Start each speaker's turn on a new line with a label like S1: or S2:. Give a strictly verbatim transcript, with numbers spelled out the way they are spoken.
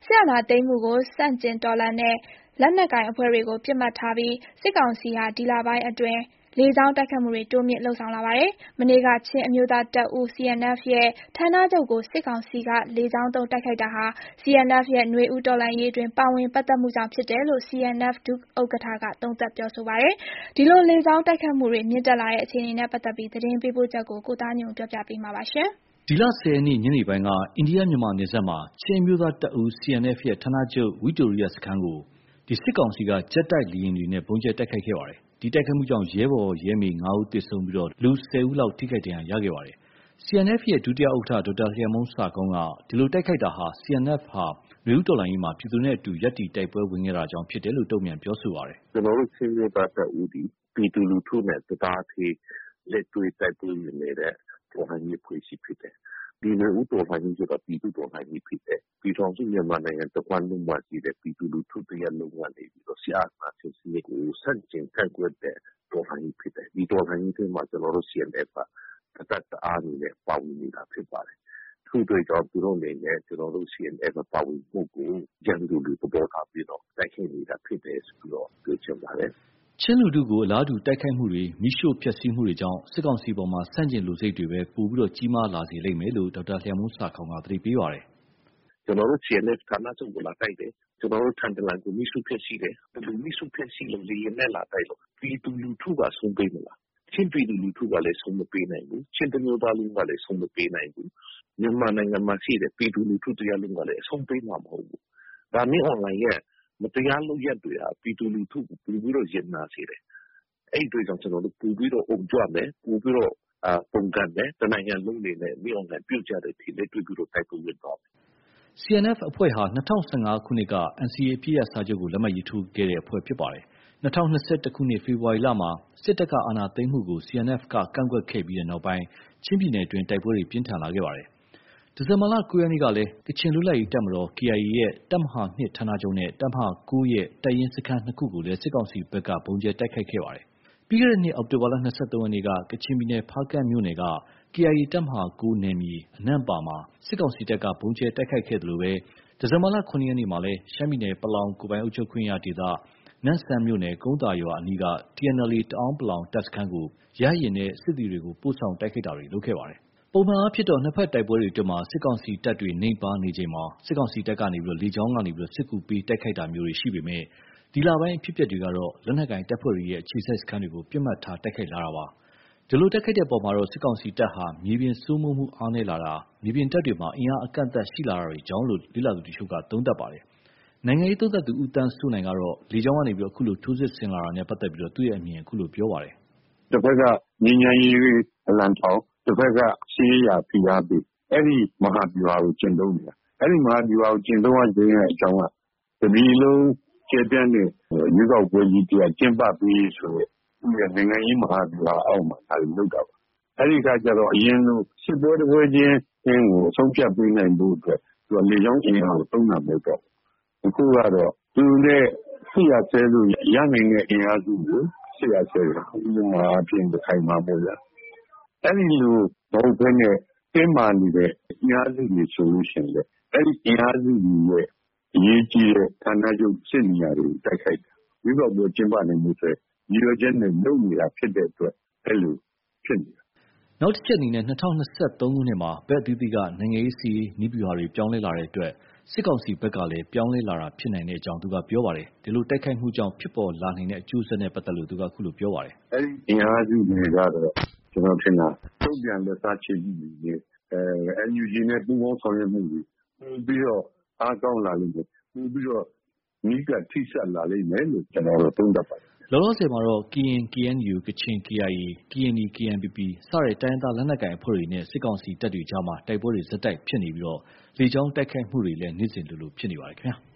S1: စစ်အာဏာသိမ်းမှုကိုဆန့်ကျင်တော်လှန်တဲ့လက်နက်ကိုင်အဖွဲ့တွေကိုပစ်မှတ်ထားပြီးစစ်ကောင်စီဟာဒီလပိုင်းအတွင်းလေကြောင်းတိုက်ခိုက်မှုတွေတိုးမြင့်လုပ်ဆောင်လာပါတယ်။မနေ့ကချင်းအမျိုးသားတပ်ဦး C N F ရဲ့ဌာနချုပ်ကိုစစ်ကောင်စီကလေကြောင်းသုံးတိုက်ခိုက်တာဟာ C N F ရဲ့နွေဦးတော်လှန်ရေးတွင်ပါဝင်ပတ်သက်မှုကြောင့်ဖြစ်တယ်လို့ C N F ဒုဥက္ကဋ္ဌကသုံးသပ်ပြောဆိုပါတယ်။ဒီလိုလေကြောင်းတိုက်ခိုက်မှုတွေမြင့်တက်လာတဲ့အခြေအနေနဲ့ပတ်သက်ပြီးသတင်းပေးပို့ချက်ကိုကိုသားညွန့်ပြောပြပေးမှာပါ။
S2: ဒီလဆယ်ရက်နေ့ညနေပိုင်းကအိန္ဒိယမြန်မာနယ်စပ်မှာချင်းအမျိုးသားတပ်ဦး C N F ရဲ့ဌာနချုပ်ဝိတိုရိယစခန်းကိုစစ်ကောင်စီကဂျက်တိုက်လေယာဉ်တွေနဲ့ဗုံးကျဲတိုက်ခိုက်ခဲ့ပါတယ်။ဒီတိုက်ခိုက်မှုကြောင့်ရဲဘော်ရဲမေငါးဦးသေဆုံးပြီးလူဆယ်ဦးလောက်ထိခိုက်ဒဏ်ရာရခဲ့ပါတယ်။ C N F ရဲ့ဒုတိယဥက္ကဋ္ဌဒေါက်တာလျှံမုန်းဆာခေါင်းကဒီလိုတိုက်ခိုက်တာဟာ C N F ဟာနွေဦးတော်လှန်ရေးမှာပြည်သူနဲ့အတူရပ်တည်တိုက်ပွဲဝင်ခဲ့တာကြောင့်ဖြစ်တယ်လို့တုံ့ပြန်ပြောဆိုပါတယ်
S3: ။ကျွန်တော်တို့ချင်းမျိုးသားတပ်ဦးဒီပြည်သူလူထုနဲ့တရားသေးလက်တွေ့တိုက်ပွဲဝင်နေတဲ့တော်လှန်ရေးဖွဲ့စည်းဖြစ်တယ်။ဒီနွေဦးတော်လှန်ရေးဆိုတာပြည်သူတော်လှန်ရေးဖြစ်တယ်။ပြည်ထောင်စုမြန်မာနိုင်ငံတဝန်းလုံးမှာရှိတဲ့ပြည်သူလူထုတရားလုံးကနေပြီးတော့ဆရာနာရှင်စနစ်ကိုဆန့်ကျင်ကန့်ကွက်တဲ့တော်လှန်ရေးဖြစ်တယ်။ဒီတော်လှန်ရေးထဲမှာကျွန်တော်တို့ C N F ကတတ်တအားနဲ့ပါဝင်နေတာဖြစ်ပါတယ်။ထို့အတွက်ကြောင့်သူတို့အနေနဲ့ကျွန်တော်တို့ C N F ပါဝင်မှုကိုရန်သူလူသဘောထားပြီးတော့တိုက်ခိုက်နေတာဖြစ်တယ်ဆိုပြီးတော့ပြောချင်ပါတယ်
S2: ။ချင်းလူထုကိုအလားတူတိုက်ခိုက်မှုတွေမိရှို့ဖျက်ဆီးမှုတွေကြောင့်စစ်ကောင်စီပေါ်မှာဆန့်ကျင်လူစိတ်တွေပဲပိုပြီးကြီးမားလာစေလိမ့်မယ်လို့ဒေါက်တာလျှံမုန်းဆာခေါင်းကသတိပေးပါတယ်
S3: ။ကျွန်တော်တို့ C N F ဌာနချုပ်ကိုလာတိုက်တယ်။ကျွန်တော်တို့ထန်တလန်ကိုမိရှို့ဖျက်ဆီးတယ်။ဒီမိရှို့ဖျက်ဆီးလို့လေယာဉ်နဲ့လာတိုက်လို့ပြည်သူလူထုကဆုံးပေးမလား။ချင်းပြည်သူလူထုကလည်းဆုံးမပေးနိုင်ဘူး။ချင်းတမျိုးသားလုံးကလည်းဆုံးမပေးနိုင်ဘူး။မြန်မာနိုင်ငံမှာရှိတဲ့ပြည်သူလူထုတရားလုံးကလည်းဆုံးပေးမှာမဟုတ်ဘူး။ဒါမျိုး online ရဲ့မတရားလုပ်ရက်တွေဟာပြည်သူလူထုကိုပိုပြီးတော့ရင်နာစေတယ်။အဲ့ဒီကြောင့်ကျွန်တော်တို့ပိုပြီးတော့အုံကြွမယ်ပိုပြီးတော့အာပုံကန်တယ်တနိုင်ငံလုံးနေနဲ့မြေ online ပြုတ်ကြတဲ့ဒီလက်တွေ့ပြီးတော့တိုက်ပွဲဝင်သွားမယ်
S2: ။ C N F အဖွဲ့ဟာ၂၀၁၅ခုနှစ်က N C A အပစ်ရပ်စာချုပ်ကိုလက်မှတ်ရေးထိုးခဲ့တဲ့အဖွဲ့ဖြစ်ပါတယ်။၂၀၂၁ခုနှစ်ဖေဖော်ဝါရီလမှာစစ်တပ်ကအာဏာသိမ်းမှုကို C N F ကကန့်ကွက်ခဲ့ပြီးတဲ့နောက်ပိုင်းချင်းပြည်နယ်အတွင်းတိုက်ပွဲတွေပြင်းထန်လာခဲ့ပါတယ်။ဒီဇင်ဘာလကိုးရက်နေ့ကလည်းကချင်လွတ်လပ်ရေးတပ်မတော် K I A ရဲ့တပ်မဟာနှစ်ဌာနချုပ်နဲ့တပ်မဟာကိုးရဲ့တပ်ရင်းစခန်းနှစ်ခုကိုလည်းစစ်ကောင်စီဘက်ကဗုံးကျဲတိုက်ခိုက်ခဲ့ပါတယ်။ပြီးခဲ့တဲ့နှစ်အောက်တိုဘာလ၂၃ရက်နေ့ကကချင်ပြည်နယ်ဖားကန့်မြို့နယ်က K I A တပ်မဟာကိုးနယ်မြေအနန့်ပါမှာစစ်ကောင်စီတပ်ကဗုံးကျဲတိုက်ခိုက်ခဲ့သလိုပဲဒီဇင်ဘာလခုနှစ်ရက်နေ့မှာလည်းရှမ်းပြည်နယ်ပလောင်ကိုယ်ပိုင်အုပ်ချုပ်ခွင့်ရဒေသနမ့်ဆန်မြို့နယ်ကုန်းသာရွာအနီးက T N L A တအာင်းပလောင်တပ်စခန်းကိုရဟတ်ယာဉ်နဲ့စစ်သည်တွေကိုပို့ဆောင်တိုက်ခိုက်တာတွေလုပ်ခဲ့ပါတယ်။ပုံမှန်အားဖြင့်တော့နှစ်ဖက်တိုက်ပွဲတွေအတွင်းစစ်ကောင်စီတပ်တွေနှိမ်ပါနေချိန်မှာစစ်ကောင်စီတပ်ကနေလေကြောင်းကနေစစ်ကူပေးတိုက်ခိုက်တာမျိုးတွေရှိပေမယ့်ဒီလပိုင်းအဖြစ်အပျက်တွေကတော့လက်နက်ကိုင်တပ်ဖွဲ့တွေရဲ့အခြေစိုက်စခန်းတွေကိုပစ်မှတ်ထားတိုက်ခိုက်လာတာပါ။ဒီလိုတိုက်ခိုက်တဲ့အပေါ်မှာတော့စစ်ကောင်စီတပ်ဟာမြေပြင်စိုးမိုးမှုအားနည်းလာတာမြေပြင်တပ်တွေမှာအင်အားအကန့်အသတ်ရှိလာတာတွေကြောင့်လို့လေ့လာသူတချို့ကသုံးသပ်ပါတယ်။နိုင်ငံရေးသုံးသပ်သူဦးသန်းစိုးနိုင်ကတော့လေကြောင်းကနေအခုလိုထိုးစစ်ဆင်လာတာနဲ့ပတ်သက်ပြီးသူ့ရဲ့အမြင်အခုလိုပြောပါတယ်
S4: ။တစ်ဖက်ကငြိမ်းချမ်းရေးအလံထောင်တစ်ဖက်ကစီးရဲရာဖိအားပေးအဲ့ဒီမဟာဗျူဟာကိုကျင့်သုံးနေတာအဲ့ဒီမဟာဗျူဟာကိုကျင့်သုံးရခြင်းရဲ့အကြောင်းကတပြည်လုံးကျေပြန့်တဲ့ရွေးကောက်ပွဲကြီးတရားကျင်းပပြီးဆိုရင်ဒီနိုင်ငံရေးမဟာဗျူဟာအောက်မှာဒါတွေလုပ်တာပါအဲ့ဒီကကြတော့အရင်လိုစစ်ပွဲတစ်ပွဲချင်းအင်းကိုဆုံးဖြတ်ပေးနိုင်ဖို့အတွက်သူကလေကြောင်းအင်အားကိုသုံးတာမဟုတ်တော့အခုကတော့သူနဲ့ဆရာဆဲလို့ရနိုင်တဲ့အင်အားစုကိုဆရာဆဲတာဥပမာအပြင်တစ်ခိုင်မှာပေါ့ဗျာအဲ့ဒီလိုမဟုတ်ဘဲနဲ့တင်းမာနေတဲ့အင်အားစုတွေဆိုလို့ရှိရင်လေအဲ့ဒီအင်အားစုတွေရဲ့အရေးကြီးတဲ့ဌာနချုပ်စစ်နေရာတွေကိုတိုက်ခိုက်တာဒီတော့ဘယ်ကျင်းပနိုင်မှုဆိုညီရချက်နဲ့လုပ်နေတာဖြစ်တဲ့အတွက်အဲ့လိုဖြစ်နေတာ
S2: နောက်တစ်ချက်အနေနဲ့၂၀၂၃ခုနှစ်မှာဘက်အသီးသီးကနိုင်ငံရေးစီနည်းဗျူဟာတွေပြောင်းလဲလာတဲ့အတွက်စစ်ကောင်စီဘက်ကလည်းပြောင်းလဲလာတာဖြစ်နိုင်တဲ့အကြောင်းသူကပြောပါတယ်ဒီလိုတိုက်ခိုက်မှုကြောင့်ဖြစ်ပေါ်လာနိုင်တဲ့အကျိုးဆက်နဲ့ပတ်သက်လို့သူကအခုလိုပြောပါတယ်
S4: အဲ့ဒီအင်အားစုတွေကတော့ကျွန်တော်ထင်တာတုံ့ပြန်လက်စားချေမှုတွေနဲ့အဲ N U G နဲ့ပူးပေါင်းဆောင်ရွက်မှုတွေပြီးတော့အားကောင်းလာလိမ့်မယ်ပြီးတော့မိကထိဆက်လာလိမ့်မယ်လို့ကျွန်တော်တို့သုံးသပ်ပါတယ်
S2: လောလောဆယ်မှာတော့ ကရင် K N U ကချင် K I A K N Y K N P P စတဲ့တိုင်းရင်းသားလက်နက်ကိုင်အဖွဲ့တွေနဲ့စစ်ကောင်စီတပ်တွေကြားမှာတိုက်ပွဲတွေဇက်တိုက်ဖြစ်နေပြီးလေကြောင်းတိုက်ခိုက်မှုတွေလည်းနေ့စဉ်လိုလိုဖြစ်နေပါတယ်ခင်ဗျာ